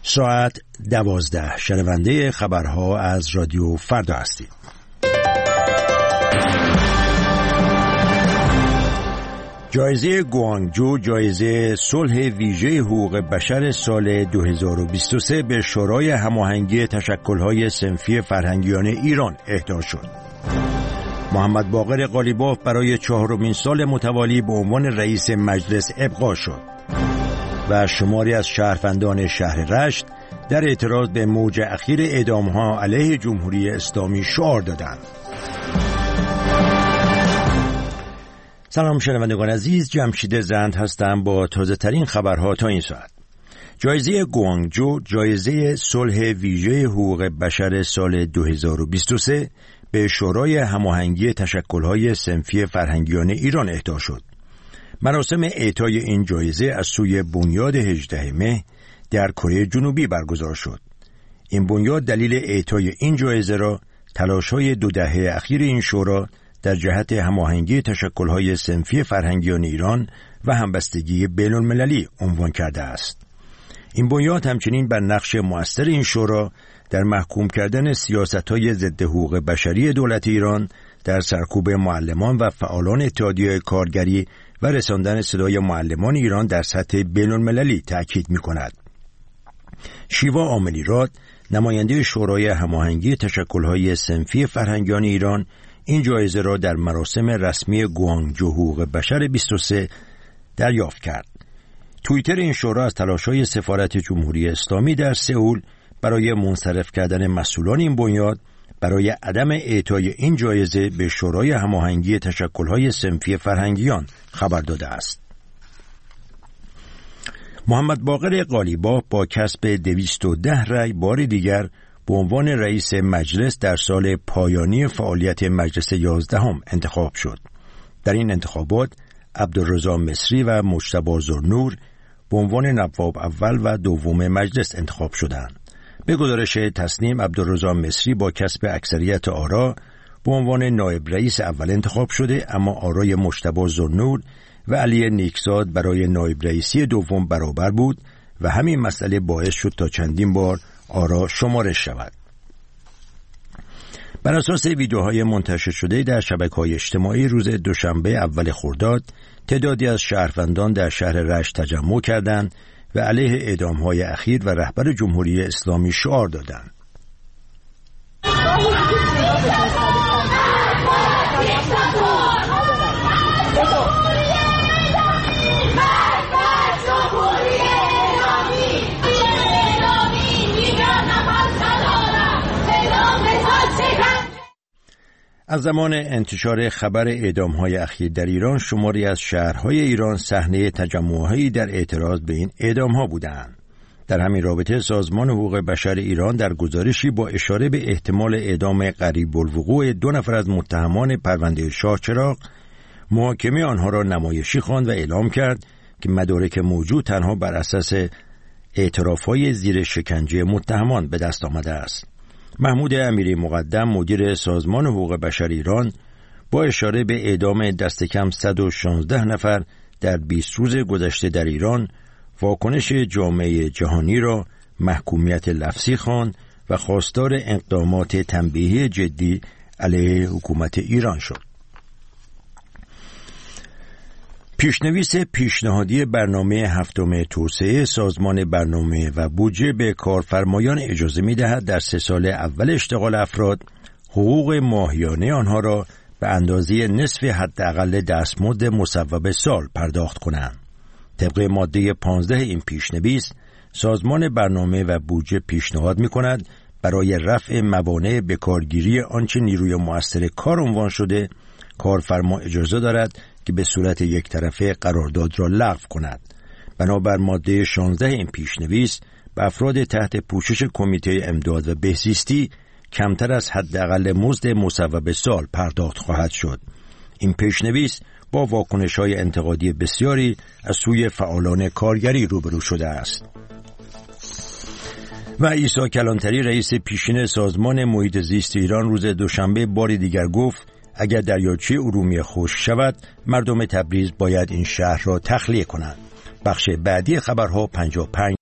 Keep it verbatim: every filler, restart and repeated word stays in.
ساعت دوازده. شنونده خبرها از رادیو فردا هستید. جایزه گوانگجو، جایزه صلح ویژه حقوق بشر سال دو هزار و بیست و سه به شورای هماهنگی تشکل‌های صنفی فرهنگیان ایران اهدا شد. محمد باقر قالیباف برای چهارمین سال متوالی به عنوان رئیس مجلس ابقا شد و شماری از شهروندان شهر رشت در اعتراض به موج اخیر اعدام‌ها علیه جمهوری اسلامی شعار دادند. سلام شنوندگان عزیز، جمشید زند هستم با تازه ترین خبرها تا این ساعت. جایزه گوانگجو، جایزه صلح ویژه حقوق بشر سال دو هزار و بیست و سه به شورای هماهنگی تشکل‌های صنفی فرهنگیان ایران اهدا شد. مراسم اعطای این جایزه از سوی بنیاد هجدهم مه در کره جنوبی برگزار شد. این بنیاد دلیل اعطای این جایزه را تلاش‌های دو دهه اخیر این شورا در جهت هماهنگی تشکل‌های صنفی فرهنگیان ایران و همبستگی بین‌المللی عنوان کرده است. این بنیاد همچنین بر نقش مؤثر این شورا در محکوم کردن سیاست‌های ضد حقوق بشری دولت ایران در سرکوب معلمان و فعالان اتحادیه کارگری و رساندن صدای معلمان ایران در سطح بین‌المللی تأکید می‌کند. شیوا عاملیراد، نماینده شورای هماهنگی تشکل‌های صنفی فرهنگیان ایران، این جایزه را در مراسم رسمی گوانگجو حقوق بشر بیست و سه دریافت کرد. توییتر این شورا از تلاش‌های سفارت جمهوری اسلامی در سئول برای منصرف کردن مسئولان این بنیاد برای عدم اعطای این جایزه به شورای هماهنگی تشکل‌های صنفی فرهنگیان خبر داده است. محمد باقر قالیباف با کسب دویست و ده رأی بار دیگر به عنوان رئیس مجلس در سال پایانی فعالیت مجلس یازدهم انتخاب شد. در این انتخابات عبدالرضا مصری و مجتبی ذوالنور به عنوان نواب اول و دوم مجلس انتخاب شدند. به گزارش تصنیم، عبدالرضا مصری با کسب اکثریت آرا به عنوان نایب رئیس اول انتخاب شده، اما آرای مجتبی ذوالنور و علی نیکزاد برای نایب رئیسی دوم برابر بود و همین مسئله باعث شد تا چندین بار آرا شمارش شود. بر اساس ویدیوهای منتشر شده در شبکه‌های اجتماعی روز دوشنبه اول خرداد، تعدادی از شهروندان در شهر رشت تجمع کردند و علیه اعدام‌های اخیر و رهبر جمهوری اسلامی شعار دادند. از زمان انتشار خبر اعدام‌های اخیر در ایران، شماری از شهرهای ایران صحنه تجمع‌هایی در اعتراض به این اعدام‌ها بودند. در همین رابطه سازمان حقوق بشر ایران در گزارشی با اشاره به احتمال اعدام قریب الوقوع دو نفر از متهمان پرونده شاه چراغ، محاکمه آنها را نمایشی خواند و اعلام کرد که مدارک موجود تنها بر اساس اعتراف‌های زیر شکنجه متهمان به دست آمده است. محمود امیری مقدم، مدیر سازمان حقوق بشر ایران، با اشاره به اعدام دست کم صد و شانزده نفر در بیست روز گذشته در ایران، واکنش جامعه جهانی را محکومیت لفظی خواند و خواستار اقدامات تنبیهی جدی علیه حکومت ایران شد. پیشنویس پیشنهادی برنامه هفتم توسعه سازمان برنامه و بودجه به کارفرمایان اجازه می‌دهد در سه سال اول اشتغال افراد حقوق ماهیانه آنها را به اندازه نصف حداقل دستمزد مصوب سال پرداخت کنند. طبق ماده پانزده این پیشنویس، سازمان برنامه و بودجه پیشنهاد می‌کند برای رفع موانع بکارگیری آنچه نیروی مؤثر کار عنوان شده، کارفرما اجازه دارد که به صورت یک طرفه قرارداد را لغو کند. بنابر ماده شانزده این پیشنویس، به افراد تحت پوشش کمیته امداد و بهزیستی کمتر از حداقل مزد مصوب سال پرداخت خواهد شد. این پیشنویس با واکنش‌های انتقادی بسیاری از سوی فعالان کارگری روبرو شده است. و عیسی کلانتری، رئیس پیشین سازمان محیط زیست ایران، روز دوشنبه بار دیگر گفت اگر دریاچه ارومیه خشک شود، مردم تبریز باید این شهر را تخلیه کنند. بخش بعدی خبرها پنجاه و پنج